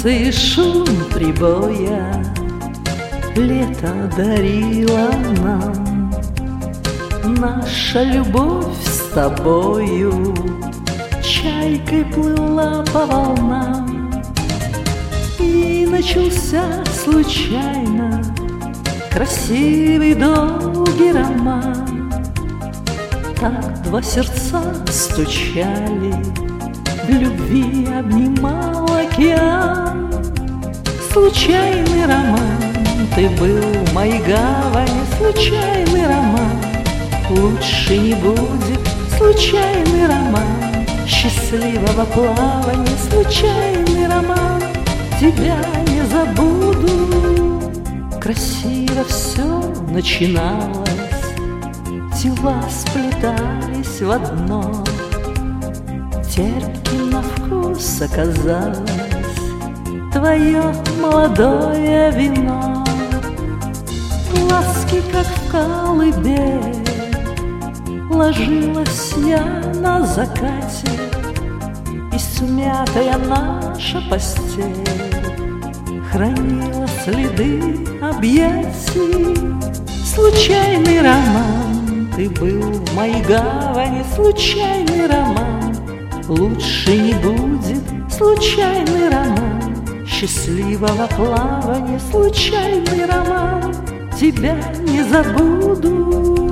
солнце и шум прибоя лето дарило нам. Наша любовь с тобою чайкой плыла по волнам. И начался случайно красивый долгий роман. Так два сердца стучали, в любви обнимал океан. Случайный роман, ты был в моей гавани. Случайный роман, лучше не будет. Случайный роман, счастливого плавания. Случайный роман, тебя не забуду. Красиво все начиналось, тела сплетались в одно. Терпким на вкус оказалось твое молодое вино. Ласки, как в колыбель, ложилась я на закате, и смятая наша постель хранила следы объятий. Случайный роман, ты был в моей гавани. Случайный роман, лучше не будет. Случайный роман, счастливого плавания. Случайный роман, тебя не забуду.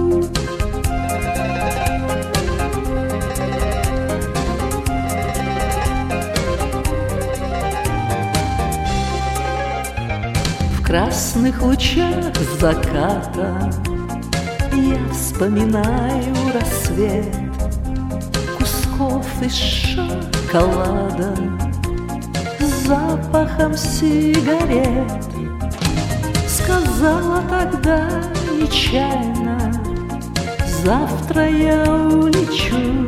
В красных лучах заката я вспоминаю рассвет кусков из шоколада с запахом сигарет. Сказала тогда нечаянно: завтра я улечу.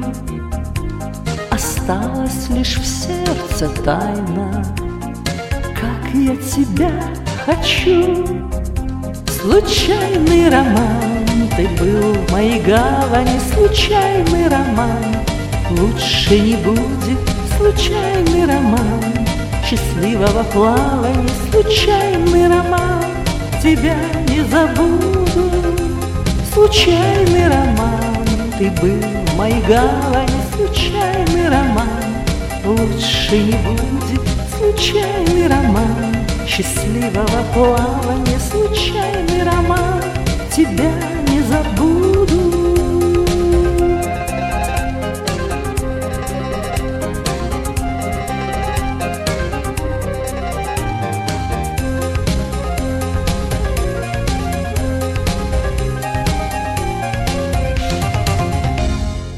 Осталась лишь в сердце тайна, как я тебя хочу. Случайный роман, ты был в моей гавани. Случайный роман, лучше не будет. Случайный роман, счастливого плавания. Случайный роман, тебя не забуду. Случайный роман, ты был в моей гавани. Случайный роман, лучше не будет. Случайный роман, счастливого плавания. Случайный роман.